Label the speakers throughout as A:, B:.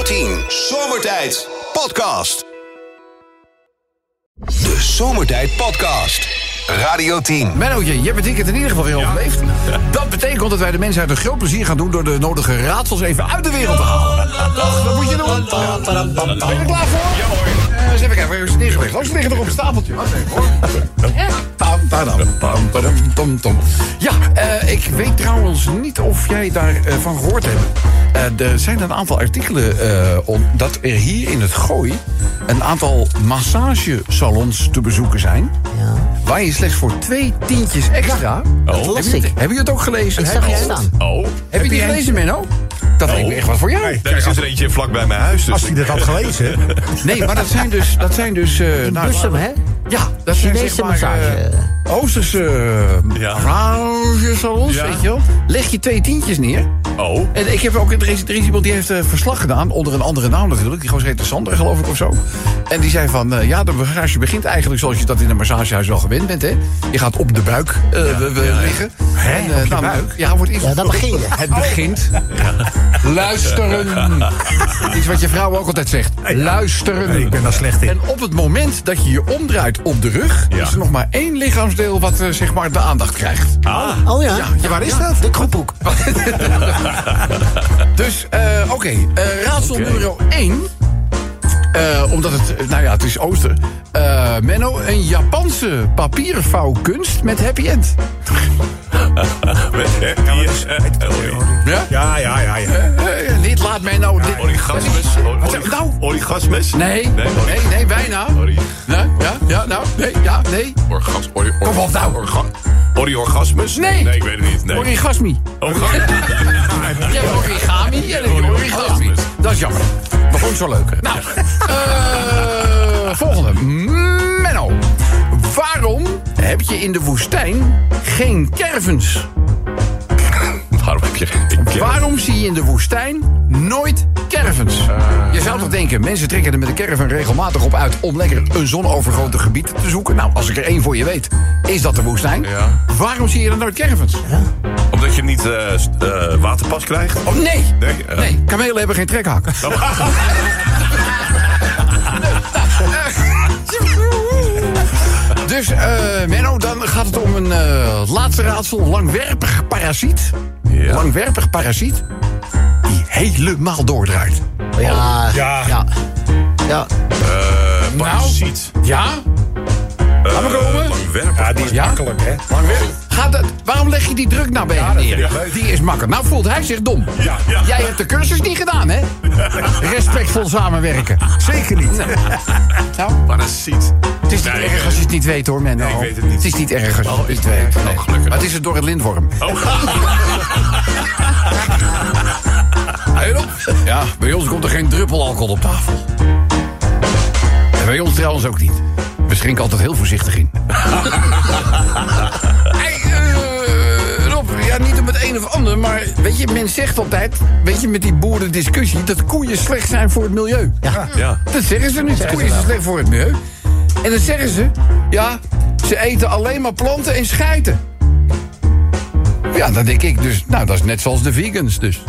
A: 10 Zomertijd Podcast. De Zomertijd Podcast. Radio 10.
B: Mennootje, je hebt het weekend in ieder geval weer overleefd. Dat betekent dat wij de mensen uit een groot plezier gaan doen door de nodige raadsels even uit de wereld te halen. Toch, dat moet je doen. Ben je er klaar voor? Ja hoor. Eens even kijken, waar is het neergelegd? Oh, ze liggen er op een stapeltje. Wacht even hoor. Ja, ik weet trouwens niet of jij daarvan gehoord hebt. Er zijn een aantal artikelen dat er hier in het Gooi een aantal massagesalons te bezoeken zijn.
C: Ja.
B: Waar je slechts voor 2 tientjes extra...
C: Dat las ik.
B: Heb je het ook gelezen?
C: Ik zag je staan.
D: Oh.
B: Heb je die gelezen, Menno? Dat lijkt me echt wat voor jou.
D: Nee, er is er eentje vlak bij mijn huis. Dus
E: Als hij dat had gelezen.
B: Nee, maar dat zijn dus
C: Bussum, hè?
B: ja, dat zijn
C: Chinese
B: zeg maar
C: massage.
B: Oosterse massagesalons,
D: Ja.
B: weet je wel. Leg je 2 tientjes neer.
D: Oh.
B: En ik heb ook, er is iemand die heeft verslag gedaan, onder een andere naam natuurlijk. Die gozer heet Sander, geloof ik, of zo. En die zei van, de massage begint eigenlijk zoals je dat in een massagehuis wel gewend bent, hè. Je gaat op de buik liggen.
E: Hè?
B: En,
E: Op je buik?
B: Ja, wordt eerst...
C: Ja, daar begin je.
B: Het begint. Luisteren. Iets wat je vrouw ook altijd zegt. Luisteren.
E: Nee, ik ben daar slecht in.
B: En op het moment dat je je omdraait op de rug...
D: Ja.
B: is er nog maar 1 lichaamsdeel wat zeg maar de aandacht krijgt.
C: Oh ja?
B: Ja, waar is dat?
C: De kroephoek.
B: Dus, oké. Raadsel nummer 1. Omdat het, het is Ooster. Menno, een Japanse papiervouwkunst met happy end. Ja?
E: Ja.
B: Dit laat mij nou...
D: Origasmes.
B: Wat zeg je nou?
D: Origasmes?
B: Nee, bijna. Nee. Kom op nou.
D: Oriorgasmus?
B: Nee.
D: Nee, ik weet het niet. Nee.
B: Origasmi. Je hebt origami en een origasmi. Dat is jammer. Maar gewoon zo leuk. Nou, volgende. Menno. Waarom heb je in de woestijn geen caravans?
D: Waarom heb je geen
B: Waarom zie je in de woestijn nooit caravans? Je zou toch denken, mensen trekken er met een caravan regelmatig op uit... om lekker een zonovergoten gebied te zoeken. Nou, als ik er 1 voor je weet, is dat de woestijn.
D: Ja.
B: Waarom zie je dan nooit caravans?
D: Omdat je niet waterpas krijgt?
B: Oh, nee.
D: Nee?
B: Nee, kamelen hebben geen trekhak. Dus, Menno, dan gaat het om een laatste raadsel. Langwerpig parasiet.
D: Ja.
B: Langwerpig parasiet. Die helemaal doordraait.
C: Ja.
D: Parasiet.
B: Ja? Laat maar komen.
D: Langwerpig.
E: Ja, die is
B: Ja?
E: makkelijk, hè?
B: Waarom leg je die druk nou bij hem neer? Die is makkelijk. Nou voelt hij zich dom.
D: Ja.
B: Jij hebt de cursus niet gedaan, hè? Respectvol samenwerken.
E: Zeker niet.
B: Nou,
D: Parasiet.
B: het is niet erg als je het niet weet, hoor, Menno.
D: Nee, ik weet het niet.
B: Het is niet erg als je het niet weet. Nee.
D: gelukkig.
B: Maar het is het door het lintworm. Hey, Rob. Ja, bij ons komt er geen druppel alcohol op tafel. En bij ons trouwens ook niet. We schenken altijd heel voorzichtig in. Rob, ja, niet om het een of ander, maar weet je, men zegt altijd, weet je, met die boerendiscussie, dat koeien slecht zijn voor het milieu.
D: Ja.
B: Dat zeggen ze nu, koeien zijn slecht voor het milieu. En dan zeggen ze, ja, ze eten alleen maar planten en schijten. Ja, dan denk ik dus, nou, dat is net zoals de vegans dus.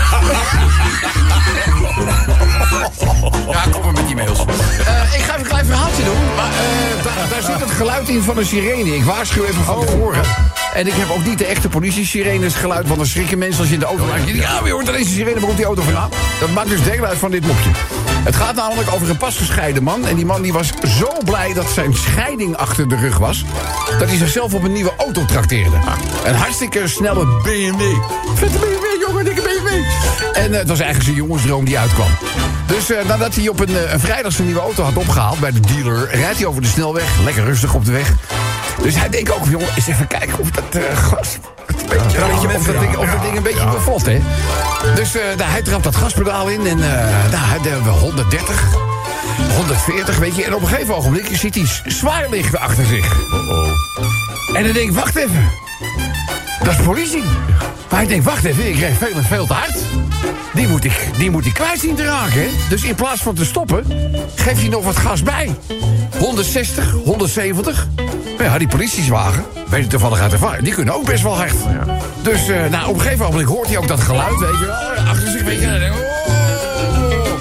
B: Ja, kom maar met die mails. Ik ga even een klein verhaaltje doen. Maar daar zit het geluid in van een sirene. Ik waarschuw even van tevoren. En ik heb ook niet de echte politie-sirenes geluid. Want dan schrikken mensen als je in de auto laat. Ja, je hoort ineens een sirene, waar komt die auto vandaan? Dat maakt dus deel uit van dit mopje. Het gaat namelijk over een pas gescheiden man. En die man die was zo blij dat zijn scheiding achter de rug was... dat hij zichzelf op een nieuwe auto trakteerde. Een hartstikke snelle BMW. Vette BMW, jongen, dikke BMW. En het was eigenlijk zijn jongensdroom die uitkwam. Dus nadat hij op een vrijdag zijn nieuwe auto had opgehaald bij de dealer... rijdt hij over de snelweg, lekker rustig op de weg. Dus hij denkt ook, jongen, eens even kijken of dat gas... Of dat ding een beetje bevalt, hè. Dus hij trapt dat gaspedaal in en hij 130, 140, weet je. En op een gegeven ogenblik ziet hij zwaarlichten achter zich. En dan denk ik, wacht even. Dat is politie. Maar ik denk, wacht even, ik reed veel te hard. Die moet ik kwijt zien te raken, hè. Dus in plaats van te stoppen, geeft hij nog wat gas bij. 160, 170. Ja, die politiezwagen, weet ik toevallig uit ervaring, die kunnen ook best wel hard. Dus op een gegeven moment hoort hij ook dat geluid, weet je wel. Achter zich, weet je.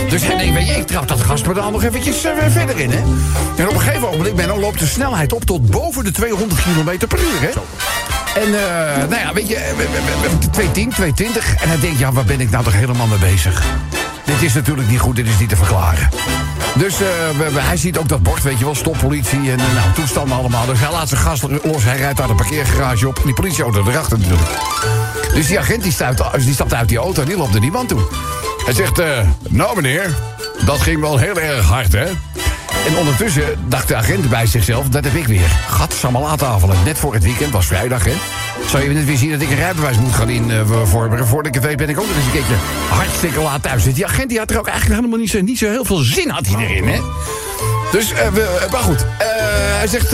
B: Dus hij denkt, weet je, ik trap dat gaspedaal nog eventjes verder in, hè. En op een gegeven ogenblik, Menno, loopt de snelheid op tot boven de 200 km per uur, hè. En, nou ja, weet je, 210, 220. En hij denkt, ja, waar ben ik nou toch helemaal mee bezig? Dit is natuurlijk niet goed, dit is niet te verklaren. Dus hij ziet ook dat bord, weet je wel, stoppolitie en nou, toestanden allemaal. Dus hij laat zijn gas los, hij rijdt daar de parkeergarage op. En die politieauto erachter natuurlijk. Dus die agent die stapt uit die auto en die loopt er niemand toe. Hij zegt, nou meneer, dat ging wel heel erg hard, hè? En ondertussen dacht de agent bij zichzelf, dat heb ik weer. Gadsammelaatafelen. Net voor het weekend, was vrijdag, hè? Zou je net weer zien dat ik een rijbewijs moet gaan invormeren? Voordat ik het weet ben ik ook nog eens een keertje hartstikke laat thuis. Dus die agent die had er ook eigenlijk helemaal niet zo heel veel zin had hij erin, hè? Dus, maar goed. Hij zegt,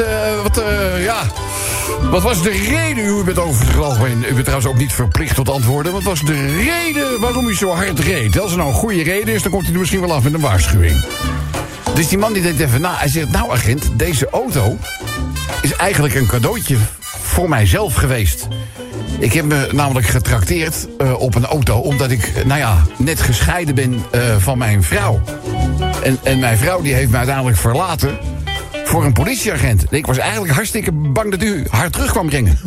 B: wat was de reden? U bent overgelopen. U bent trouwens ook niet verplicht tot antwoorden. Wat was de reden waarom u zo hard reed? Als er nou een goede reden is, dan komt hij er misschien wel af met een waarschuwing. Dus die man die denkt even na. Hij zegt, nou agent, deze auto is eigenlijk een cadeautje voor mijzelf geweest. Ik heb me namelijk getrakteerd op een auto, omdat ik, net gescheiden ben van mijn vrouw. En mijn vrouw die heeft me uiteindelijk verlaten voor een politieagent. Ik was eigenlijk hartstikke bang dat u haar terug kwam brengen.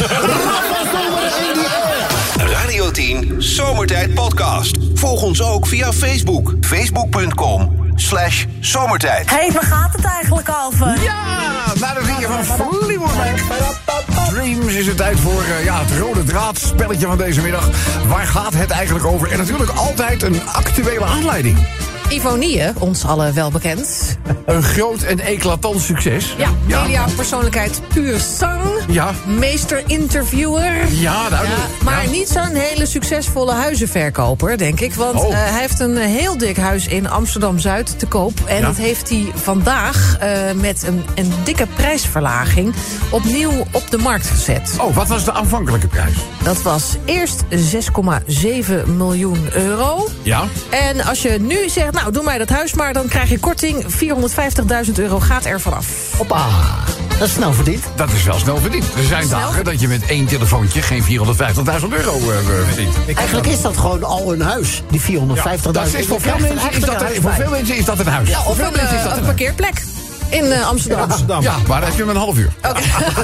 A: Radio 10 Zomertijd Podcast. Volg ons ook via Facebook. Facebook.com/zomertijd.
F: Hé, waar gaat het eigenlijk over?
B: Ja, naar de dingen van Fleetwood. Dreams is het tijd voor het rode draadspelletje van deze middag. Waar gaat het eigenlijk over? En natuurlijk altijd een actuele aanleiding.
G: Ivonie, ons allen wel bekend.
B: Een groot en eclatant succes.
G: Ja, media-persoonlijkheid puur sang.
B: Ja.
G: Meester-interviewer.
B: Ja, duidelijk.
G: Ja, maar niet zo'n hele succesvolle huizenverkoper, denk ik. Want hij heeft een heel dik huis in Amsterdam-Zuid te koop. En dat heeft hij vandaag met een dikke prijsverlaging opnieuw op de markt gezet.
B: Oh, wat was de aanvankelijke prijs?
G: Dat was eerst 6,7 miljoen euro.
B: Ja.
G: En als je nu zegt, nou, doe mij dat huis maar, dan krijg je korting. 450.000 euro gaat er vanaf.
C: Hoppa, dat is snel verdiend.
B: Dat is wel snel verdiend. Er zijn dagen dat je met 1 telefoontje geen 450.000 euro verdient.
C: Eigenlijk is dat gewoon al een huis, die 450.000
B: Dat is voor veel mensen is dat een huis.
G: Ja, of een parkeerplek. In Amsterdam.
B: Ja, maar dan heb je hem een half uur. Okay.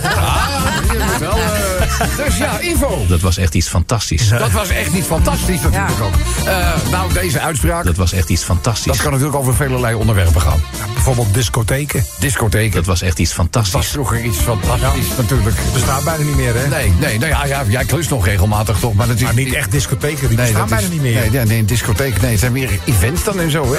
B: Dus ja, Ivo.
H: Dat was echt iets fantastisch.
B: Dat was echt iets fantastisch natuurlijk ook. Nou, deze uitspraak.
H: Dat was echt iets fantastisch.
B: Dat kan natuurlijk over velelei onderwerpen gaan.
E: Ja, bijvoorbeeld discotheken.
H: Dat was echt iets fantastisch.
B: Dat was vroeger iets fantastisch natuurlijk.
E: Dat bestaat bijna niet meer, hè?
B: Nee, nou ja, jij klust nog regelmatig toch. Maar, dat is
E: maar niet echt discotheken, die bestaan bijna niet meer.
B: Nee, een discotheek, nee, het zijn meer events dan en zo, hè.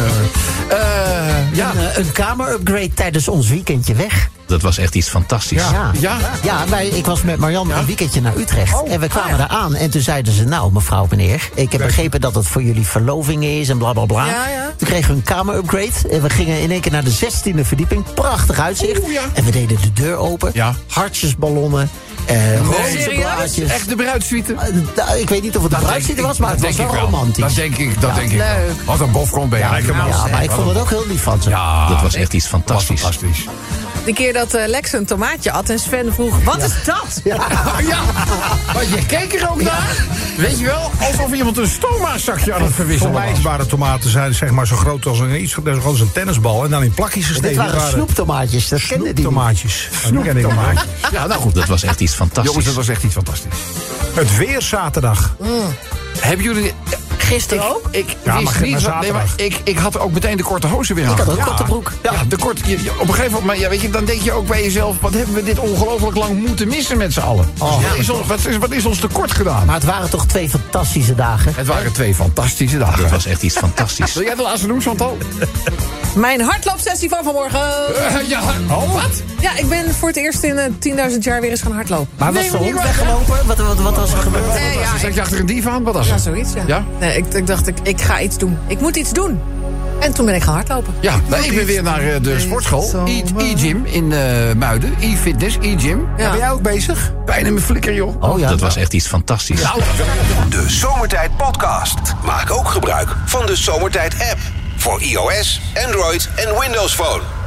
C: Een kamerupgrade tijdens ons weekendje weg.
H: Dat was echt iets fantastisch.
C: Ik was met Marianne een weekendje naar Utrecht. En we kwamen daar aan en toen zeiden ze, nou mevrouw, meneer, ik heb begrepen dat het voor jullie verloving is en blablabla. Bla, bla. Ja. Toen kregen we een kamerupgrade en we gingen in één keer naar de 16e verdieping. Prachtig uitzicht. En we deden de deur open. Ja. Hartjesballonnen. Roze blaadjes.
B: Echt de bruidssuite?
C: Ik weet niet of het de bruidssuite was, maar het was wel romantisch.
B: Dat denk ik. Wat een bofkom ben je.
C: Maar ik vond het ook heel lief van ze.
H: Ja, dat was echt iets fantastisch.
G: De keer dat Lex een tomaatje at en Sven vroeg, wat is dat?
B: Ja, maar je keek er ook naar. Weet je wel, alsof iemand een stoma-zakje aan het verwisselen was.
E: Verwijsbare tomaten zijn zeg maar zo groot als een tennisbal en dan in plakjes gesteken.
C: Dit waren snoeptomaatjes, dat kende die.
E: Snoeptomaatjes.
B: Ja, nou goed.
H: Dat was echt iets fantastisch.
B: Jongens, dat was echt iets fantastisch.
E: Het weer zaterdag.
B: Hebben jullie...
G: Gisteren ook?
B: Ik wist niet. Ik had ook meteen de korte hozen weer aan.
C: Ik had ook korte broek.
B: Ja, de korte. Op een gegeven moment, weet je, dan denk je ook bij jezelf, wat hebben we dit ongelooflijk lang moeten missen met z'n allen? Wat is ons tekort gedaan?
C: Maar het waren toch 2 fantastische dagen?
B: Het waren 2 fantastische dagen.
H: Dat was echt iets fantastisch.
B: Wil jij de laatste doen, Chantal?
G: Mijn hardloopsessie van vanmorgen.
B: Wat?
G: Ja, ik ben voor het eerst in 10.000 jaar weer eens gaan hardlopen.
C: Maar was de hond weggelopen? Wat was er gebeurd?
B: Zat je achter een dief aan? Wat was
G: het? Ja, zoiets, ja. Nee, ik dacht, ik ga iets doen. Ik moet iets doen. En toen ben ik gaan hardlopen.
B: Ja, ik ben weer naar de sportschool. E-gym in Muiden. E-fitness, E-gym.
E: Ja. Ben jij ook bezig?
B: Bijna mijn flikker, joh.
H: Oh, ja. Dat was echt iets fantastisch.
A: De Zomertijd Podcast. Maak ook gebruik van de Zomertijd app. Voor iOS, Android en Windows Phone.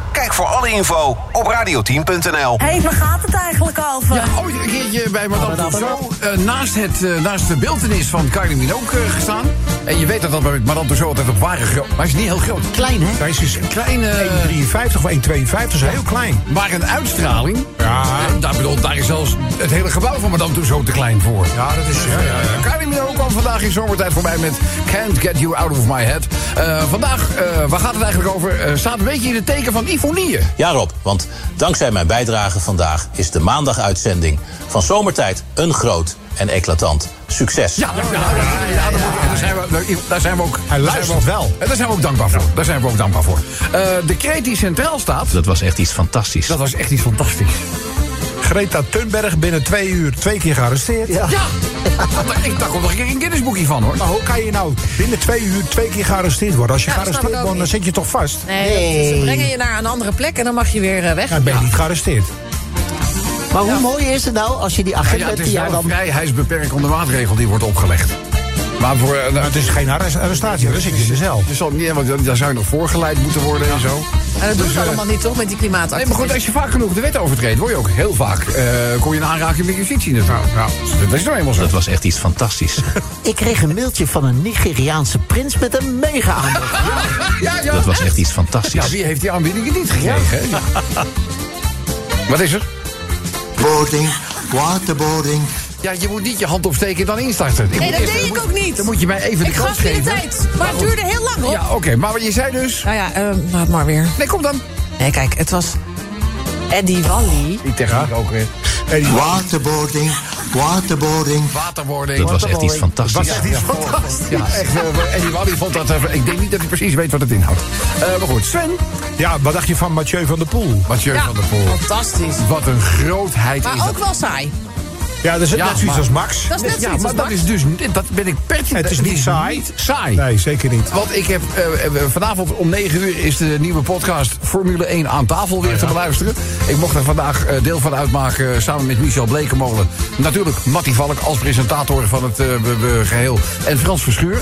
A: Kijk voor alle info op radio10.nl.
F: Hé, waar gaat het eigenlijk over?
B: Ja, ooit een keertje bij Madame Tussauds naast de beeltenis van Kylie Minogue gestaan. En je weet dat bij Madame Tussauds altijd op ware groot. Maar hij is niet heel groot.
C: Klein, hè?
E: Hij is
B: Een kleine...
E: 1,53 of 1,52, is heel klein.
B: Maar een uitstraling...
E: Ja.
B: Daar is zelfs het hele gebouw van Madame Tussauds te klein voor.
E: Ja, dat is...
B: Kylie Minogue kwam vandaag in zomertijd voorbij met Can't Get You Out of My Head. Vandaag, waar gaat het eigenlijk over? Staat een beetje in het teken van ifonieën.
I: Ja, Rob, want dankzij mijn bijdrage vandaag is de maandaguitzending van Zomertijd een groot en eclatant succes.
B: Daar zijn we ook...
E: Hij luistert wel.
B: Daar zijn we ook dankbaar voor. Daar zijn we ook dankbaar voor. De kreet die centraal staat...
H: Dat was echt iets fantastisch.
B: Dat was echt iets fantastisch.
E: Greta Thunberg binnen 2 uur 2 keer gearresteerd.
C: Ja.
B: Ja! Daar komt nog een keer een Guinness-boekje van, hoor.
E: Maar hoe kan je nou binnen 2 uur 2 keer gearresteerd worden? Als je
G: Ja, dat
E: gearresteerd
G: snap ik ook
E: wordt, dan
G: niet.
E: zit je toch vast?
G: Nee, ze brengen je naar een andere plek en dan mag je weer weg.
E: Ja, dan ben je niet gearresteerd.
C: Maar hoe mooi is het nou als je die agent
B: Ja, het
C: bent
B: is
C: die
B: wel
C: jou
B: een
C: dan...
B: vrijheidsbeperkende maatregel die wordt opgelegd. Maar voor...
E: Maar het is geen arrestatie, dan zit je in de cel.
B: Dus dan, ja, want daar zou je nog voorgeleid moeten worden en zo.
G: En dat doen ze allemaal niet, toch, met die
B: Nee,
G: klimaatactivisten?
B: maar goed, als je vaak genoeg de wet overtreedt, word je ook heel vaak... kon je een aanraking met justitie natuurlijk. Dat is nou eenmaal zo.
H: Dat was echt iets fantastisch.
C: Ik kreeg een mailtje van een Nigeriaanse prins met een mega aanbod.
B: Ja.
H: Dat was echt iets
B: Ja,
H: fantastisch.
B: wie heeft die aanbiedingen niet gekregen? Ja. Wat is er?
J: Boarding, waterboarding.
B: Ja, je moet niet je hand opsteken en dan instarten.
G: Nee, dat deed ik ook niet.
B: Dan moet je mij even
G: Ik
B: de kans
G: gaf je de
B: geven.
G: tijd, maar het duurde heel lang, hoor.
B: Ja, oké, maar wat je zei dus...
G: Nou ja, laat maar weer.
B: Nee, kom dan.
G: Nee, kijk, het was Eddie Wally.
B: Die techniek ook weer.
J: Waterboarding, waterboarding.
B: Waterboarding.
H: Dat was echt iets fantastisch.
B: Ja, echt. En die Wally vond dat... ik denk niet dat hij precies weet wat het inhoudt. Maar goed, Sven.
E: Ja, wat dacht je van Mathieu van der Poel?
B: Mathieu
G: Ja,
B: van der Poel.
G: fantastisch.
B: Wat een grootheid is
G: Maar ook
B: dat.
G: wel saai.
E: Ja, dat is net zoiets als Max.
G: Dat is net
B: Ja,
G: zoiets
B: maar
G: als
B: dat
G: Max.
B: is dus... Dat ben ik pertinent.
E: Het is niet saai.
B: Niet saai.
E: Nee, zeker niet.
B: Want ik heb vanavond om 9 uur is de nieuwe podcast Formule 1 aan tafel weer te beluisteren. Ik mocht er vandaag deel van uitmaken samen met Michel Blekemolen. Natuurlijk Mattie Valk als presentator van het geheel. En Frans Verschuur.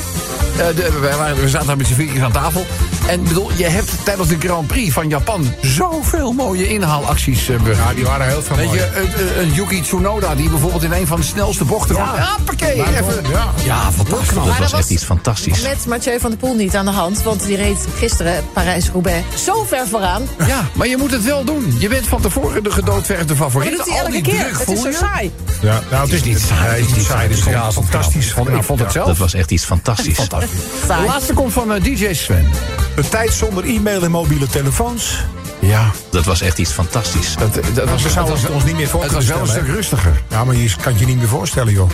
B: We zaten daar met z'n viertjes aan tafel. En bedoel, je hebt tijdens de Grand Prix van Japan zoveel mooie inhaalacties.
E: Ja, die waren heel veel
B: Weet
E: mooi.
B: je, een Yuki Tsunoda die bijvoorbeeld in een van de snelste bochten... Hoppakee, even... Ja, fantastisch.
H: Dat
G: dat
H: was
G: was-
H: echt iets fantastisch.
G: Met Mathieu van der Poel niet aan de hand, want die reed gisteren Parijs-Roubaix zo ver vooraan.
B: Ja, maar je moet het wel doen. Je bent van tevoren de gedoodverfde
G: Maar
B: favoriet.
G: dat doet hij
B: Al
G: elke
B: die
G: keer.
B: druk
G: Het is
B: voel
G: zo
B: je.
G: saai.
E: Ja, nou, het is niet saai. Het is niet saai. Het is gewoon fantastisch.
B: Ik vond het zelf.
H: Dat was echt iets fantastisch.
B: Fantastisch. De
G: Saai.
B: laatste komt van DJ Sven.
E: Een tijd zonder e-mail en mobiele telefoons.
B: Ja.
H: Dat was echt iets fantastisch.
B: Dat was,
E: We zouden het ons niet meer voor
B: het was
E: kunnen
B: wel een
E: stellen.
B: stuk rustiger.
E: Ja, maar je kan het je niet meer voorstellen, joh.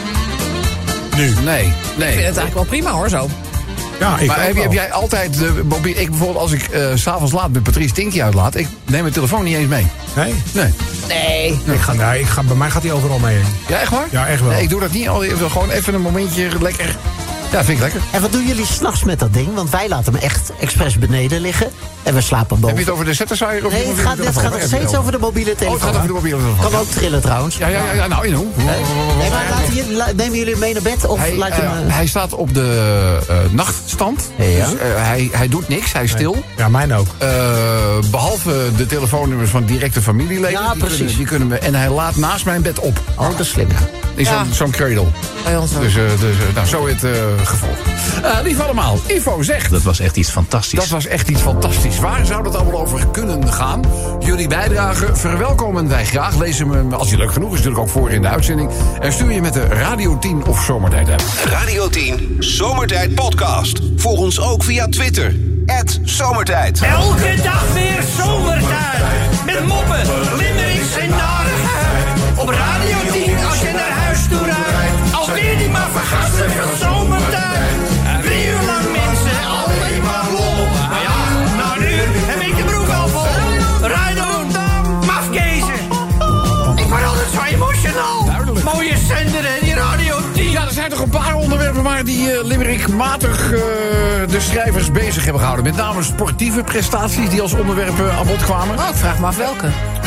E: Nu.
B: Nee.
G: Ik vind het eigenlijk wel prima, hoor, zo.
E: Ja, ik
B: Maar
E: ook
B: heb
E: wel.
B: jij altijd de mobiel... Ik bijvoorbeeld, als ik 's avonds laat met Patrice Tinky uitlaat... ik neem mijn telefoon niet eens mee.
E: Nee?
B: Nee.
G: Nee.
E: Bij mij gaat hij overal mee heen.
B: Ja, echt waar?
E: Ja, echt wel.
B: Nee, ik doe dat niet. Gewoon even een momentje lekker... Ja, vind ik lekker.
C: En wat doen jullie s'nachts met dat ding? Want wij laten hem echt expres beneden liggen. En we slapen
B: Heb
C: boven.
B: je het over de Settersaaier of
C: Nee, het gaat nog steeds over de mobiele telefoon.
B: het gaat over de mobiele telefoon.
C: Kan ook trillen trouwens.
B: Ja, nou, in hoe?
C: Nee, maar nemen jullie hem mee naar bed? Of laat je hem...
B: Hij staat op de nachtstand.
C: Ja.
B: Dus hij doet niks, hij is stil.
E: Ja, mijn ook.
B: Behalve de telefoonnummers van directe familieleden.
C: Ja, precies.
B: Die kunnen we, en hij laat naast mijn bed op.
C: Oh, dat is slim, ja.
B: Is zo'n cradle.
G: Bij ons ook.
B: Dus nou, zo het gevolg. Lief allemaal, Ivo zegt...
H: Dat was echt iets fantastisch.
B: Dat was echt iets fantastisch. Waar zou dat allemaal over kunnen gaan? Jullie bijdrage verwelkomen wij graag. Lees hem, als hij leuk genoeg is, natuurlijk ook voor in de uitzending. En stuur je met de Radio 10 of Zomertijd app.
A: Radio 10 Zomertijd Podcast. Volg ons ook via Twitter. @Zomertijd.
K: Elke dag weer zomertijd. Met moppen, limmerings en narigheid. Op Radio 10 als je naar huis toe rijdt. Alweer die maar vergassen van zomertijd. 3 uur lang mensen, alleen maar lol. Maar ja, na een uur heb ik de broek al vol. Rijden, mafkezen. Ik word altijd zo emotional. Mooie zender en die Radio 10.
B: Ja, er zijn toch een paar onderwerpen waar die limerick-matig de schrijvers bezig hebben gehouden. Met name sportieve prestaties die als onderwerp aan bod kwamen.
G: Oh, ik vraag me af welke.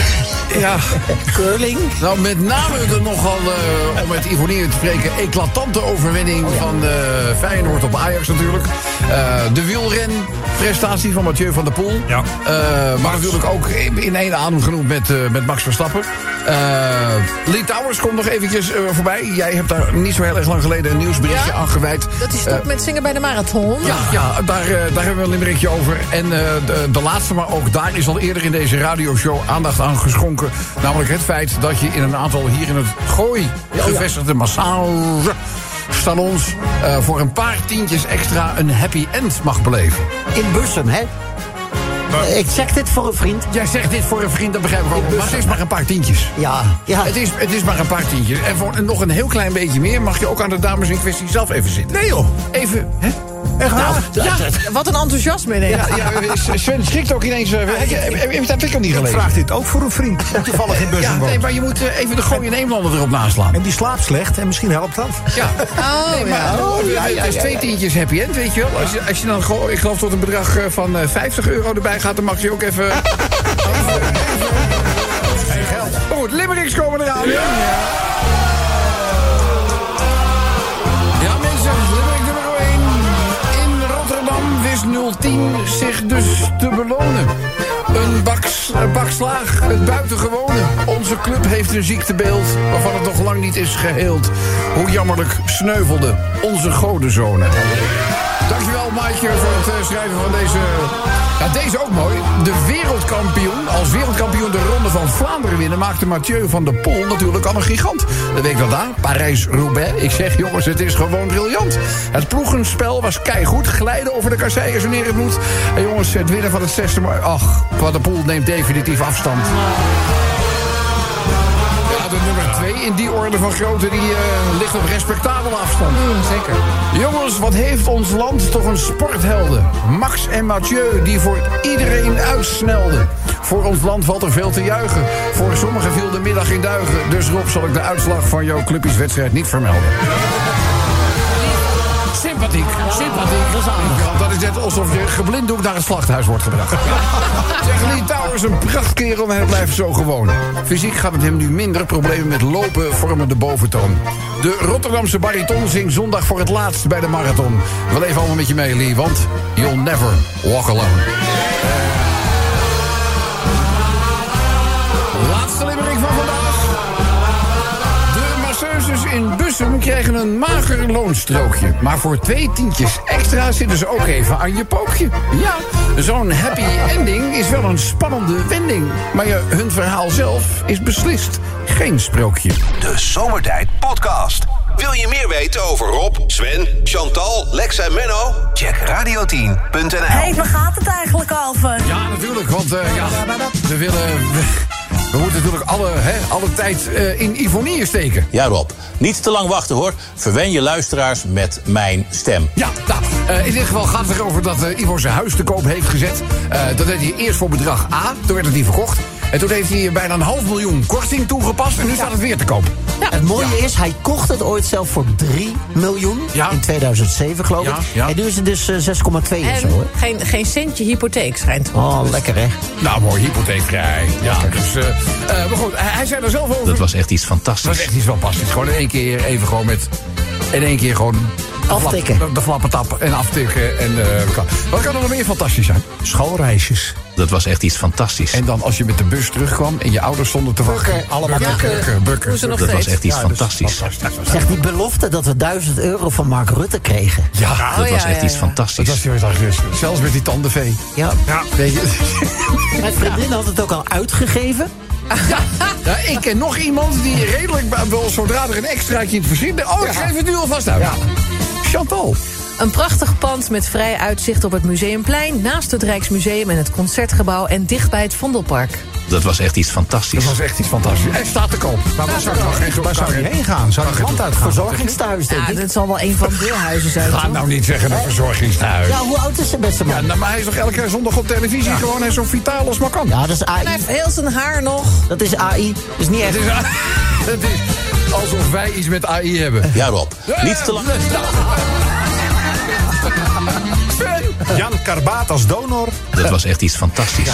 B: Ja.
C: Curling.
B: Nou, met name de nogal, om met Ivonier te spreken, eclatante overwinning van Feyenoord op Ajax natuurlijk. De wielrenprestatie van Mathieu van der Poel.
E: Ja.
B: Maar natuurlijk ook in één adem genoemd met Max Verstappen. Lee Towers komt nog eventjes voorbij. Jij hebt daar niet zo heel erg lang geleden een nieuwsberichtje aan gewijd.
G: Dat hij stopt met zingen bij de marathon.
B: Ja, daar hebben we een limerickje over. En de laatste, maar ook daar is al eerder in deze radioshow aandacht aan geschonken. Namelijk het feit dat je in een aantal hier in het Gooi gevestigde massagesalons voor een paar tientjes extra een happy end mag beleven.
C: In Bussum, hè? Ik zeg dit voor een vriend.
B: Jij zegt dit voor een vriend, dat begrijp ik ook. Maar het is maar een paar tientjes.
C: Ja.
B: Het is maar een paar tientjes. En voor nog een heel klein beetje meer mag je ook aan de dames in kwestie zelf even zitten.
E: Nee joh.
B: Even, hè?
E: Echt waar?
G: Wat een enthousiasme ineens.
B: Sven schrikt ook ineens. Heb je dat ik al niet
E: Ik
B: gelezen?
E: vraag dit ook voor een vriend. Die toevallig in Bussum woont.
B: Nee, maar je moet even de Gooi en Eemlander erop naslaan.
E: En die slaapt slecht en misschien helpt dat.
B: Ja. Het is 2 tientjes happy end, weet je wel. Als je dan gewoon, ik geloof tot een bedrag van €50 erbij gaat, dan mag je ook even... Geen geld. Goed, limericks komen eraan. Ja, mensen, limerick nummer 1. In Rotterdam wist 010 zich dus te belonen. Een bak slaag, het buitengewone. Onze club heeft een ziektebeeld waarvan het nog lang niet is geheeld. Hoe jammerlijk sneuvelde onze godenzonen. Dankjewel, Maaitje, voor het schrijven van deze... Ja, deze ook mooi. De wereldkampioen, als wereldkampioen de Ronde van Vlaanderen winnen... maakte Mathieu van der Poel natuurlijk al een gigant. De week daarna, Parijs-Roubaix. Ik zeg, jongens, het is gewoon briljant. Het ploegenspel was keigoed. Glijden over de kasseien wanneer het moet. En jongens, het winnen van het 6e... Ach, Van der Poel neemt definitief afstand. De nummer 2 in die orde van grootte, die ligt op respectabele afstand.
G: Zeker.
B: Jongens, wat heeft ons land toch een sporthelden. Max en Mathieu, die voor iedereen uitsnelden. Voor ons land valt er veel te juichen. Voor sommigen viel de middag in duigen. Dus Rob, zal ik de uitslag van jouw clubjes wedstrijd niet vermelden. Sympathiek. Dat is net alsof je geblinddoekt naar het slachthuis wordt gebracht. Zeg, Lee Towers, een prachtkerel en hij blijft zo gewoon. Fysiek gaat het hem nu minder. Problemen met lopen vormen de boventoon. De Rotterdamse bariton zingt zondag voor het laatst bij de marathon. We leven allemaal met je mee, Lee, want you'll never walk alone. Laatste limerick van vandaag. Masseuses in Bussum krijgen een mager loonstrookje. Maar voor 2 tientjes extra zitten ze ook even aan je pookje. Ja, zo'n happy ending is wel een spannende wending. Maar hun verhaal zelf is beslist geen sprookje.
A: De Zomertijd Podcast. Wil je meer weten over Rob, Sven, Chantal, Lex en Menno? Check radio10.nl.
F: Hé, waar gaat het eigenlijk over?
B: Ja, natuurlijk, want we moeten natuurlijk alle tijd in Ivonier steken.
I: Ja, Rob. Niet te lang wachten, hoor. Verwen je luisteraars met mijn stem.
B: Ja, nou, in dit geval gaat het erover dat Ivo zijn huis te koop heeft gezet. Dat deed hij eerst voor bedrag A, toen werd het niet verkocht. En toen heeft hij bijna $500.000 korting toegepast en nu staat het weer te koop.
C: Ja. Het mooie is, hij kocht het ooit zelf voor $3 miljoen.
B: Ja.
C: In 2007, geloof ik.
B: Ja.
C: En nu is het dus 6,2 of zo, hoor.
G: Geen centje hypotheek schijnt.
C: Oh, lekker, hè?
B: Nou, mooi, hypotheekvrij. Ja, dus, maar goed, hij zei er zelf over.
H: Dat was echt iets fantastisch.
B: Dat was echt iets fantastisch. Gewoon in één keer even gewoon met... In één keer gewoon...
C: Aftikken.
B: De flappen tappen en aftikken. En, wat kan er nog meer fantastisch zijn?
E: Schoolreisjes.
H: Dat was echt iets fantastisch.
B: En dan als je met de bus terugkwam en je ouders stonden te wachten.
C: Allemaal
B: Bukken.
H: Dat was echt iets fantastisch.
C: Zeg, die belofte dat we €1000 van Mark Rutte kregen.
B: Ja,
H: Dat was echt iets fantastisch.
B: dat was dus. Zelfs met die tandenvee.
C: Ja.
B: Weet je?
C: Mijn vriendin had het ook al uitgegeven.
B: Ja, ik ken nog iemand die redelijk wel zodra er een extraatje in het verschiet. Oh, ik geef het nu alvast uit. Ja. Chantal.
G: Een prachtig pand met vrij uitzicht op het Museumplein... naast het Rijksmuseum en het Concertgebouw... en dicht bij het Vondelpark.
H: Dat was echt iets fantastisch.
B: Dat was echt iets fantastisch. En staat te koop. Maar waar zou je heen gaan? Zou je land uitgaan?
C: Verzorgingstehuis, denk ik.
G: Ja, dit zal wel een van de huizen zijn.
B: Ga nou niet zeggen een verzorgingstehuis.
C: Ja, hoe oud is de beste man?
B: Ja, nou, maar hij is toch elke zondag op televisie gewoon en zo vitaal als maar kan.
C: Ja, dat is AI.
G: Hij heeft heel zijn haar nog.
C: Dat is AI. Dat is niet echt.
B: Het is alsof wij iets met AI hebben.
I: Ja, Rob. Niet te lang...
B: Sven,
E: Jan Karbaat als donor.
H: Dat was echt iets fantastisch.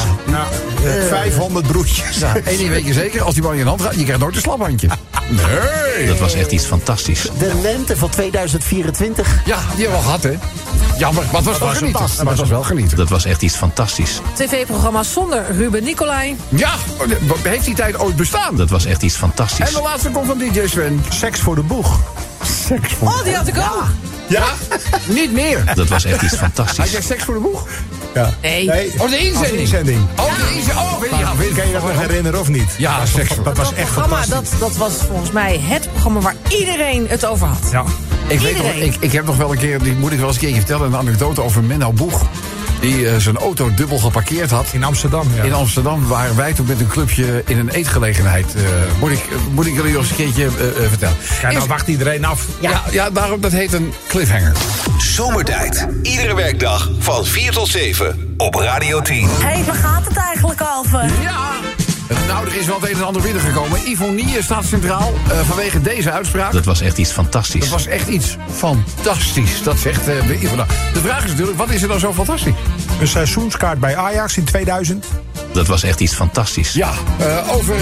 E: 500 broertjes.
B: Ja, één ding weet je zeker, als die man in je hand gaat, je krijgt nooit een slaphandje. Nee.
H: Dat was echt iets fantastisch.
C: De lente van 2024.
B: Ja, die hebben we al gehad, hè? Jammer, maar het was wel genieten. Maar het was wel genieten.
H: Dat was echt iets fantastisch.
G: TV-programma's zonder Ruben Nicolai.
B: Ja, heeft die tijd ooit bestaan?
H: Dat was echt iets fantastisch.
B: En de laatste komt van DJ Sven.
E: Seks voor de boeg.
B: Seks voor
G: Oh, die had ik ook.
B: Ja, niet meer.
H: Dat was echt iets
B: Had
H: fantastisch.
B: jij seks voor de boeg?
E: Ja.
G: Nee.
B: Oh, de inzending.
E: Inzending.
B: Oh, de inzending. Oh,
E: Kan je dat nog herinneren of niet?
B: Ja, seks voor
E: Dat was echt
G: programma,
E: fantastisch.
G: dat was volgens mij het programma waar iedereen het over had.
E: Ja.
B: Ik weet nog, ik heb nog wel een keer, die moet ik wel eens een keertje vertellen, een anekdote over Menno Boeg. Die zijn auto dubbel geparkeerd had.
E: In Amsterdam, ja.
B: In Amsterdam waren wij toen met een clubje in een eetgelegenheid. Moet ik jullie nog eens een keertje vertellen.
E: Ja, dan wacht iedereen af.
B: Ja, daarom, dat heet een cliffhanger.
A: Zomertijd. Iedere werkdag van 4 tot 7 op Radio 10.
F: Hé, waar gaat het eigenlijk over?
B: Ja! Nou, er is wel het een en ander binnengekomen. Ivonie staat centraal vanwege deze uitspraak.
H: Dat was echt iets fantastisch.
B: Dat was echt iets fantastisch. Dat zegt Ivo. De vraag is natuurlijk, wat is er dan zo fantastisch?
E: Een seizoenskaart bij Ajax in 2000.
H: Dat was echt iets fantastisch.
B: Ja, over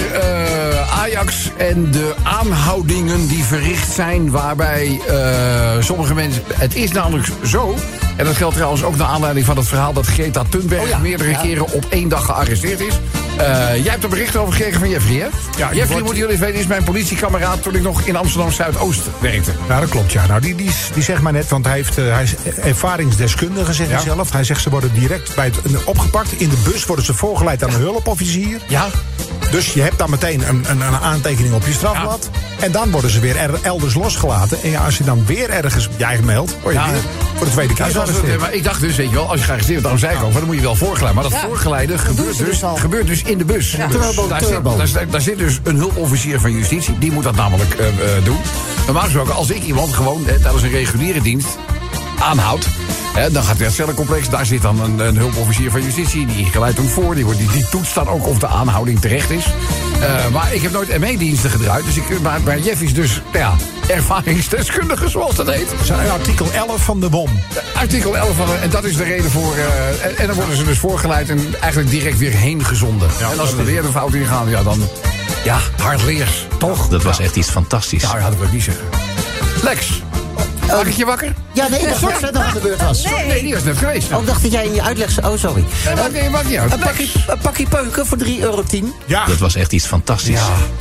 B: Ajax en de aanhoudingen die verricht zijn, waarbij sommige mensen... Het is namelijk zo, en dat geldt trouwens ook naar aanleiding van het verhaal dat Greta Thunberg meerdere keren op 1 dag gearresteerd is. Jij hebt er bericht over gekregen van Jeffrey, hè?
E: Ja,
B: Jeffrey, moeten jullie weten, is mijn politiekameraad toen ik nog in Amsterdam Zuidoost werkte.
E: Ja, dat klopt, ja. Nou, die zegt maar net, want hij is ervaringsdeskundige, zegt hij zelf. Hij zegt, ze worden direct opgepakt. In de bus worden ze voorgeleid aan een hulpofficier.
B: Ja.
E: Dus je hebt dan meteen een aantekening op je strafblad. En dan worden ze weer elders losgelaten. En ja, als je dan weer ergens je eigen meldt, word je weer voor de tweede keer gearresteerd.
B: Maar ik dacht dus, weet je wel, als je gearresteerd wordt, daarom zei ik ook, dan moet je wel voorgeleiden. Maar dat voorgeleiden gebeurt dus in de bus.
G: Ja.
B: Daar zit dus een hulpofficier van justitie, die moet dat namelijk doen. Normaal gesproken, als ik iemand gewoon tijdens een reguliere dienst aanhoud, dan gaat het cellencomplex, daar zit dan een hulpofficier van justitie, die geleidt hem voor, die toetst dan ook of de aanhouding terecht is. Maar ik heb nooit ME-diensten gedraaid, dus maar Jeff is dus ervaringsdeskundige, zoals dat heet.
E: Dat is artikel 11 van de WOM.
B: Artikel 11 van en dat is de reden voor... en dan worden ze dus voorgeleid en eigenlijk direct weer heen gezonden. Ja, en als ze er weer de fout in gaan, ja, dan... Ja, hardleers, toch?
H: Dat was echt iets fantastisch.
B: Nou ja, dat wil ik niet zeggen. Lex, maak ik je wakker?
C: Ja, nee, dat was net aan de beurt was.
B: Nee, die was net geweest.
C: Oh, dacht dat jij in je uitleg... Oh, sorry.
B: Maakt niet uit.
C: Een pakje peuken voor €3,10.
E: Ja.
H: Dat was echt iets fantastisch.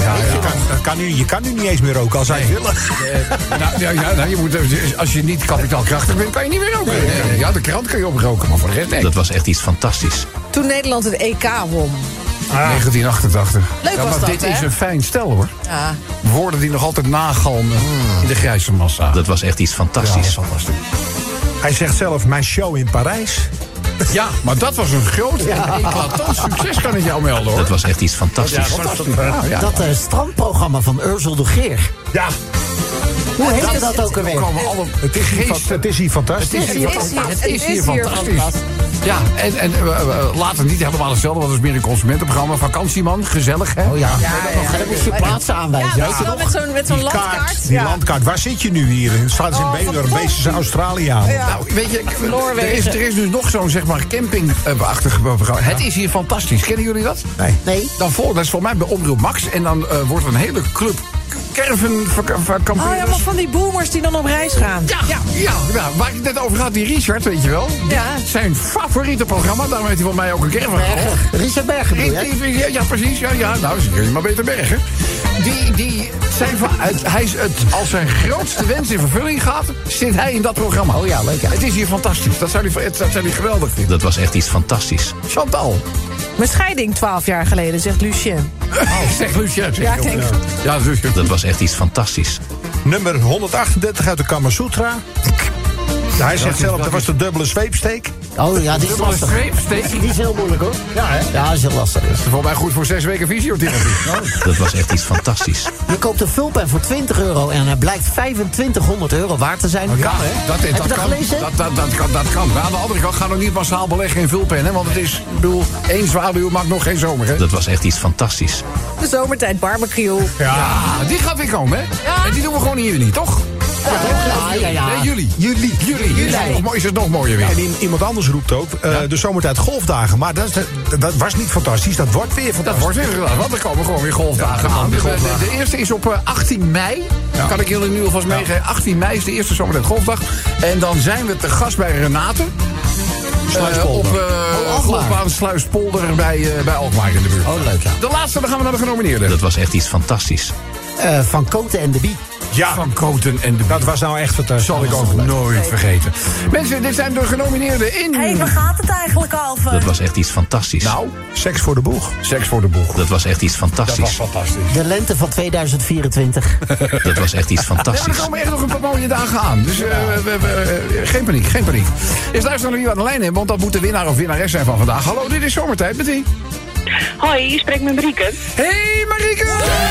E: Je kan nu niet eens meer roken als hij wil.
B: Je moet, als je niet kapitaalkrachtig bent, kan je niet meer roken. Ja, de krant kan je oproken, maar voor de rest nee.
H: Dat was echt iets fantastisch.
G: Toen Nederland het EK won.
B: 1988.
G: Leuk was
B: maar
G: dat,
B: dit
G: hè?
B: is een fijn stel, hoor.
G: Ja.
B: Woorden die nog altijd nagalmen in de grijze massa.
H: Dat was echt iets fantastisch.
B: Ja, fantastisch.
E: Hij zegt zelf, mijn show in Parijs.
B: Ja, maar dat was een groot en eclatant succes, kan ik jou melden, hoor.
H: Dat was echt iets fantastisch.
C: Dat strandprogramma van Ursel de Geer.
E: Ja.
C: Hoe heette dat ook alweer?
E: Het is hier fantastisch.
B: Het is hier fantastisch. Ja, en later niet helemaal hetzelfde, want het is meer een consumentenprogramma. Vakantieman, gezellig, hè?
C: Oh ja, dan moest je plaatsen aanwijzen.
G: Ja, weet je wel, met zo'n landkaart.
E: Die landkaart, waar zit je nu hier? Staat ze in Benidorm, beest is Australiaan.
B: Nou, weet je, er is dus nog zo'n, zeg maar, campingachtig programma. Het is hier fantastisch. Kennen jullie dat?
C: Nee.
B: Dat is voor mij bij Omroep Max. En dan wordt een hele club caravan-kampioens.
G: Oh ja, maar van die boomers die dan op reis gaan.
B: Ja, waar ik het net over had, die Richard, weet je wel.
G: Ja.
B: Zijn favoriete programma, daarom heeft hij van mij ook een caravan gekocht.
C: Richard Bergen bedoel je?
B: Ja, precies. Ja, nou, kun je maar beter bergen. Hij is als zijn grootste wens in vervulling gaat, zit hij in dat programma.
C: Oh ja, leuk. Ja.
B: Het is hier fantastisch. Dat zou hij geweldig vinden.
H: Dat was echt iets fantastisch.
B: Chantal.
G: Mijn scheiding 12 jaar geleden, zegt Lucien.
B: Zegt Lucien.
G: Ja, ik denk...
B: Ja, Lucien.
H: Dat was echt iets fantastisch.
E: Nummer 138 uit de Kama Sutra. Hij zegt zelf, dat was de dubbele zweepsteek.
C: Oh ja, die is lastig. Die is heel moeilijk, hoor. Ja, hè? Ja, dat is heel lastig.
B: Dat is voor mij goed voor 6 weken fysiotherapie.
H: Dat was echt iets fantastisch.
C: Je koopt een vulpen voor €20 en hij blijkt €2500 waard te zijn.
B: Ja,
C: kan, hè? Heb je dat gelezen?
B: Dat kan. Maar aan de andere kant, ga nog niet massaal beleggen in vulpen, hè? Want het is, ik bedoel, 1 zwaluw maakt nog geen zomer, hè?
H: Dat was echt iets fantastisch.
G: De zomertijd barbecue.
B: Ja, die gaat weer komen, hè?
G: Ja.
B: En die doen we gewoon in juni, toch?
C: Ja.
B: Nee, jullie. Is het nog mooier weer.
E: En iemand anders roept ook, de zomertijd golfdagen. Maar dat was niet fantastisch, dat wordt weer fantastisch.
B: Dat wordt weer gedaan, want er komen gewoon weer golfdagen aan. De eerste is op 18 mei.
E: Ja.
B: Kan ik jullie nu alvast meegeven. 18 mei is de eerste zomertijd golfdag. En dan zijn we te gast bij Renate. Op golfbaan Sluispolder bij Alkmaar in de buurt.
C: Oh, leuk, ja.
B: De laatste, dan gaan we naar de genomineerden.
H: Dat was echt iets fantastisch.
C: Van Koten en de Bie.
E: Ja,
B: Van Koten en de
E: dat was nou echt fantastisch.
B: zal ik ook nooit vergeten. Mensen, dit zijn de genomineerden in...
F: Hé, waar gaat het eigenlijk over?
H: Dat was echt iets fantastisch.
B: Nou,
E: Seks voor de boeg.
B: Seks voor de boeg.
H: Dat was echt iets
B: Dat was
H: fantastisch.
B: fantastisch.
C: De lente van 2024.
H: Dat was echt iets
B: Ja, maar er
H: fantastisch.
B: komen echt nog een paar mooie dagen aan. Dus geen paniek. Eerst luisteren naar wie we aan de lijn hebben, want dat moet de winnaar of winnares zijn van vandaag. Hallo, dit is Zomertijd met wie?
L: Hoi, je spreekt met Marieke.
B: Hey Marieke!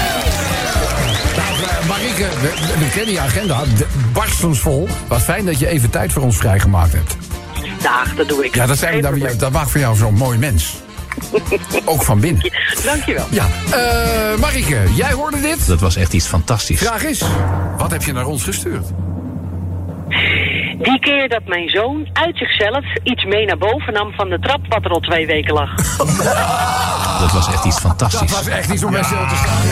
B: Marieke, we kennen je agenda barstensvol. Wat fijn dat je even tijd voor ons vrijgemaakt hebt.
L: Dag, dat doe ik.
B: Ja, dat maakt voor jou zo'n mooi mens. Ook van binnen.
L: Dankjewel.
B: Ja, Marieke, jij hoorde dit?
H: Dat was echt iets fantastisch.
B: Vraag is, wat heb je naar ons gestuurd?
L: Die keer dat mijn zoon uit zichzelf iets mee naar boven nam van de trap wat er al 2 weken lag.
H: Dat was echt iets fantastisch.
B: Dat was echt iets om bij stil te staan.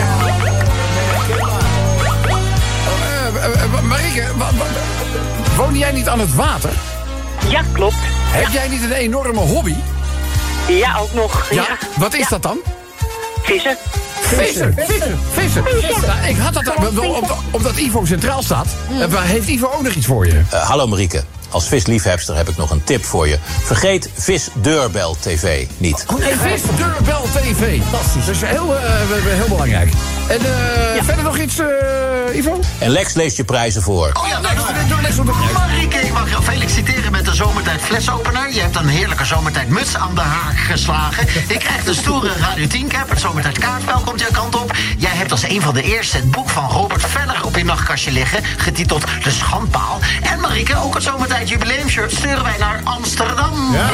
B: Marieke, woon jij niet aan het water?
L: Ja, klopt.
B: Heb jij niet een enorme hobby?
L: Ja, ook nog.
B: Ja? Wat is dat dan?
L: Vissen.
B: Vissen. Nou, ik had dat omdat Ivo centraal staat. Heeft Ivo ook nog iets voor je?
I: Hallo Marieke. Als visliefhebster heb ik nog een tip voor je. Vergeet Visdeurbel TV niet.
B: Visdeurbel TV. Fantastisch. Dat is heel belangrijk. En verder nog iets, Ivo?
I: En Lex leest je prijzen voor.
M: Oh ja, Marieke, ik mag jou feliciteren met de Zomertijd flesopener. Je hebt een heerlijke Zomertijd muts aan de haak geslagen. Je krijgt een stoere Radio 10 cap. Het Zomertijd kaartspel komt jouw kant op. Jij hebt als een van de eerste het boek van Robert Veller op je nachtkastje liggen. Getiteld De Schandpaal. En Marieke, ook het Zomertijd jubileumshirt sturen wij naar Amsterdam.
E: Ja,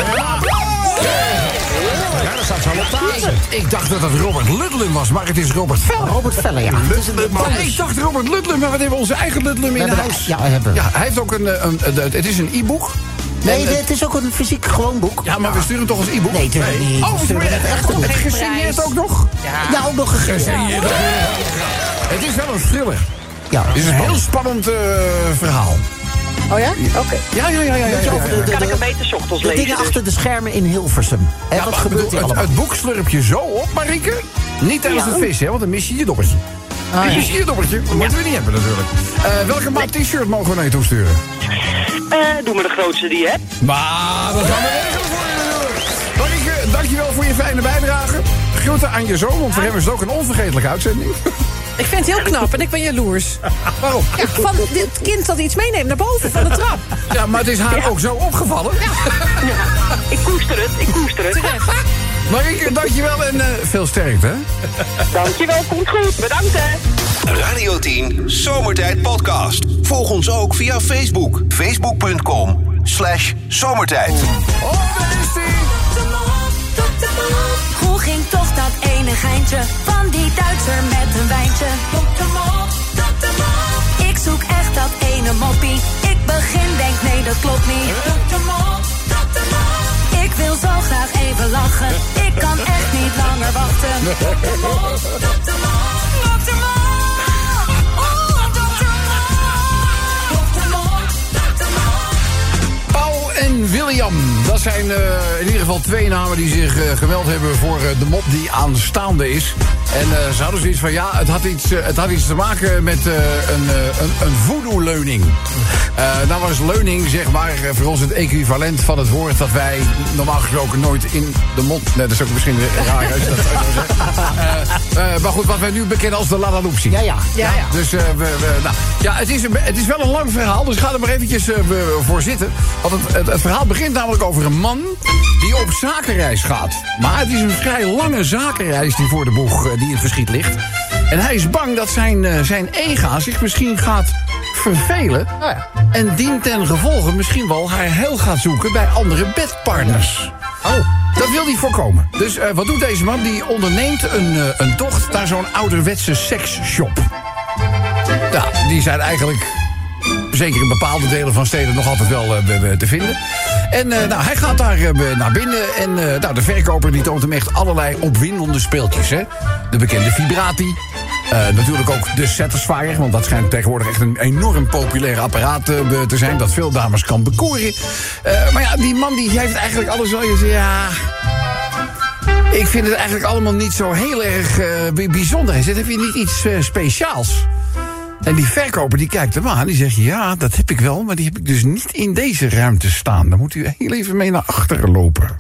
E: dat staat zo op tafel.
B: Ik dacht dat het Robert Ludlum was, maar het is Robert Veller.
C: Robert Veller, ja.
B: Ik dacht Robert Ludlum, maar we hebben onze eigen Ludlum in huis.
C: Ja, hebben we.
B: Ja, hij heeft ook het is een e-book.
C: Nee, het is ook een fysiek gewoon boek.
B: Ja, maar we sturen hem toch als e-book?
C: Nee, natuurlijk niet.
B: Oh, we sturen het echt boek. Gesigneerd ook nog?
C: Ja, ook nog
B: gesigneerd. Het is wel een thriller.
C: Ja.
B: Het is een heel spannend verhaal.
L: Oh ja? Oké.
B: Ja.
L: Kan ik een beter 's ochtends
C: De
L: lezen?
C: dingen achter de schermen in Hilversum. En wat gebeurt er allemaal?
B: Het boek slurp je zo op, Marieke. Niet tijdens het vissen, hè, want dan mis je je dobbertje. Mis je je dobbertje. Dat moeten we niet hebben natuurlijk. Welke maat t-shirt mogen we naar je toesturen?
L: Doe maar de grootste die je hebt.
B: Maar dat gaan we regelen voor je. Marieke, dankjewel voor je fijne bijdrage. Groeten aan je zoon, want voor hem is het ook een onvergetelijke uitzending.
G: Ik vind het heel knap en ik ben jaloers.
B: Waarom?
G: Ja, van dit kind dat iets meeneemt naar boven van de trap.
B: Ja, maar het is haar ook zo opgevallen.
L: Ja. Ik koester het.
B: Marieke, dankjewel en veel sterkte. Hè?
L: Dankjewel, komt goed. Bedankt hè.
A: Radio 10 Zomertijd Podcast. Volg ons ook via Facebook. Facebook.com/zomertijd.
B: Oh, daar is die!
F: Hoe ging toch dat ene geintje van die Duitser met een wijntje? Ik zoek echt dat ene moppie. Ik begin, denk nee, dat klopt niet. Ik wil zo graag even lachen. Ik kan echt niet langer wachten.
B: Paul en William. Dat zijn in ieder geval 2 namen die zich gemeld hebben voor de mop die aanstaande is. En ze hadden zoiets van, ja, het had iets te maken met een voodoo-leuning. Nou was leuning, zeg maar, voor ons het equivalent van het woord dat wij normaal gesproken nooit in de mond... Nee, dat is ook misschien raar als je dat zo zegt. Maar goed, wat wij nu bekennen als de Lalaloopsie.
C: Ja.
B: Dus het is wel een lang verhaal, dus ga er maar eventjes voor zitten. Want het verhaal begint namelijk over een man die op zakenreis gaat. Maar het is een vrij lange zakenreis die voor de boeg die in het verschiet ligt. En hij is bang dat zijn ega zich misschien gaat vervelen. En dien ten gevolge misschien wel haar heil gaat zoeken bij andere bedpartners. Dat wil hij voorkomen. Dus wat doet deze man? Die onderneemt een tocht naar zo'n ouderwetse seksshop. Ja, die zijn eigenlijk zeker in bepaalde delen van steden nog altijd wel te vinden. En hij gaat daar naar binnen. En de verkoper die toont hem echt allerlei opwindende speeltjes. Hè? De bekende vibrati. Natuurlijk ook de Satisfyer. Want dat schijnt tegenwoordig echt een enorm populair apparaat te zijn. Dat veel dames kan bekoren. Maar ja, die man die heeft eigenlijk alles wel. Je zegt, ja... Ik vind het eigenlijk allemaal niet zo heel erg bijzonder. Hij zegt, heb je niet iets speciaals? En die verkoper die kijkt hem aan. Die zegt, ja, dat heb ik wel. Maar die heb ik dus niet in deze ruimte staan. Daar moet u heel even mee naar achteren lopen.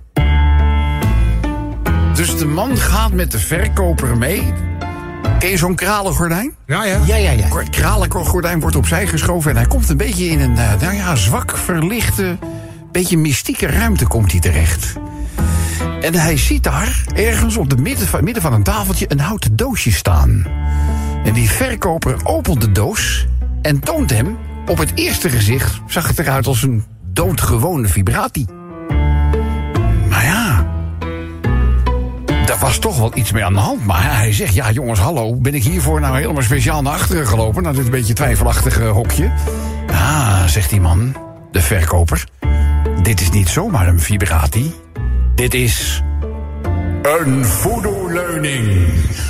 B: Dus de man gaat met de verkoper mee. Ken je zo'n kralengordijn?
E: Ja.
B: Kralengordijn wordt opzij geschoven. En hij komt een beetje in een zwak verlichte, beetje mystieke ruimte komt hij terecht. En hij ziet daar ergens op de midden van een tafeltje een houten doosje staan. En die verkoper opent de doos en toont hem, op het eerste gezicht zag het eruit als een doodgewone vibrati. Maar ja, daar was toch wel iets mee aan de hand. Maar hij zegt, ja jongens, hallo, ben ik hiervoor nou helemaal speciaal naar achteren gelopen, naar dit beetje twijfelachtige hokje? Ja, zegt die man, de verkoper, dit is niet zomaar een vibrati. Dit is een voodoo-leuning.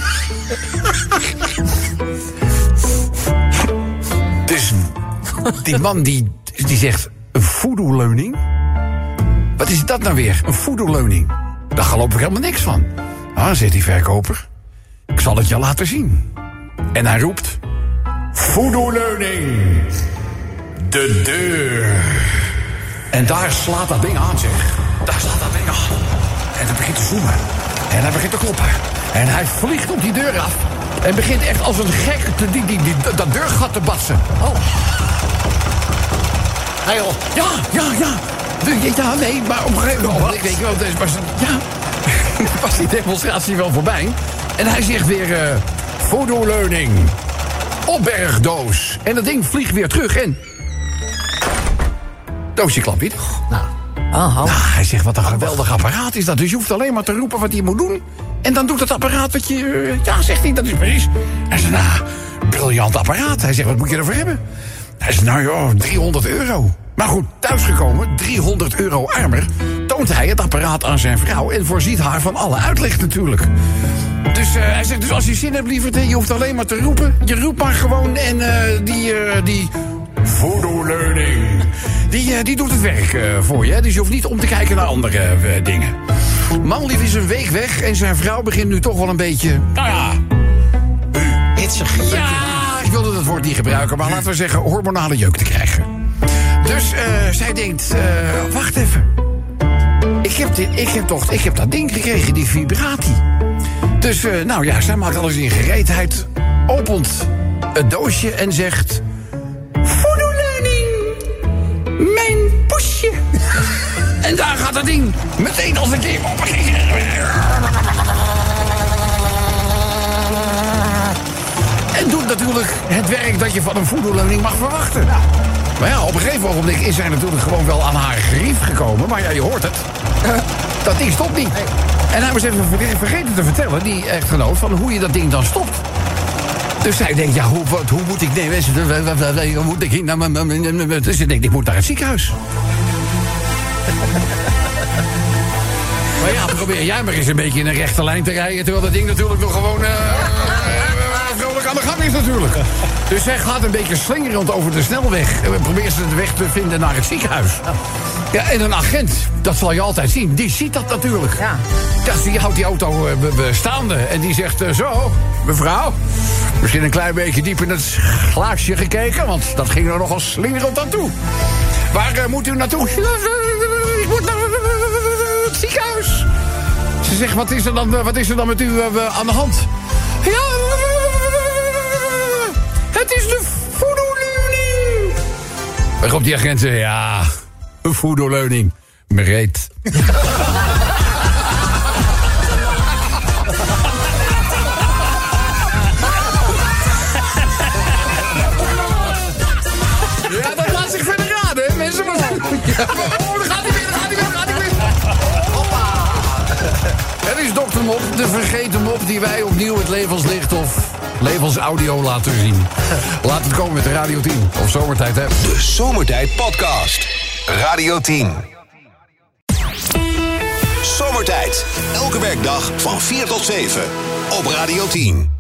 B: Dus die man die zegt, een voodoo-leuning? Wat is dat nou weer, een voodoo-leuning? Daar geloof ik helemaal niks van. Ah, zegt die verkoper, ik zal het je laten zien. En hij roept, voodoo-leuning, de deur. En daar slaat dat ding aan, zeg. Daar slaat dat ding aan. En hij begint te zoomen. En hij begint te kloppen. En hij vliegt op die deur af. En begint echt als een gek dat deurgat te batsen. Oh. Hey, joh. Ja, nee, maar op een gegeven moment... Ik weet wel, was die demonstratie wel voorbij. En hij zegt weer... voodoo-leuning. Opbergdoos. En dat ding vliegt weer terug en... Doosje klapt weer. Hij zegt, wat een geweldig apparaat is dat. Dus je hoeft alleen maar te roepen wat hij moet doen. En dan doet het apparaat wat je... ja, zegt hij, dat is precies. Hij zegt, briljant apparaat. Hij zegt, wat moet je ervoor hebben? Hij zegt, €300. Maar goed, thuisgekomen, €300 armer... toont hij het apparaat aan zijn vrouw... en voorziet haar van alle uitleg natuurlijk. Dus hij zegt, dus als je zin hebt, lieverd... je hoeft alleen maar te roepen. Je roept maar gewoon en die voodoo-leuning... Die doet het werk voor je. Hè? Dus je hoeft niet om te kijken naar andere dingen. Manlief is een week weg en zijn vrouw begint nu toch wel een beetje... hitsig. Ja, ik wilde dat woord niet gebruiken, maar laten we zeggen hormonale jeuk te krijgen. Dus zij denkt, wacht even. Ik heb dat ding gekregen, die vibrati. Dus zij maakt alles in gereedheid. Opent het doosje en zegt... mijn poesje. En daar gaat het ding meteen als een keer op. En doet natuurlijk het werk dat je van een voodoo-leuning mag verwachten. Maar ja, op een gegeven ogenblik is hij natuurlijk gewoon wel aan haar gerief gekomen. Maar ja, je hoort het. Dat ding stopt niet. En hij was even vergeten te vertellen, die echtgenoot, van hoe je dat ding dan stopt. Dus zij denkt, ja, hoe moet ik... Nee, hoe moet ik... Dus ze denkt, ik moet naar het ziekenhuis. Maar ja, probeer jij maar eens een beetje in een rechte lijn te rijden... terwijl dat ding natuurlijk nog gewoon... vrolijk aan de gang is natuurlijk. Dus zij gaat een beetje slingerend over de snelweg... en probeert ze de weg te vinden naar het ziekenhuis. Ja, en een agent, dat zal je altijd zien, die ziet dat natuurlijk. Ja. Dus die houdt die auto staande en die zegt... zo, mevrouw... Misschien een klein beetje diep in het glaasje gekeken... want dat ging er nogal slingerend aan toe. Waar moet u naartoe? Ik moet naar het ziekenhuis. Ze zegt, wat is er dan met u aan de hand? Ja, het is de voodoo-leuning. Waarop die agent zegt, ja, een voodoo-leuning. Mereet. Ja, dat laat zich verder raden, hè, mensen. Ja, daar gaat hij weer. Hoppa. Het is Dr. Mop, de vergeten mop die wij opnieuw het levenslicht of Levels audio laten zien. Laat het komen met de Radio 10. Of Zomertijd, hè.
A: De Zomertijd Podcast. Radio 10. Zomertijd. Elke werkdag van 4 tot 7. Op Radio 10.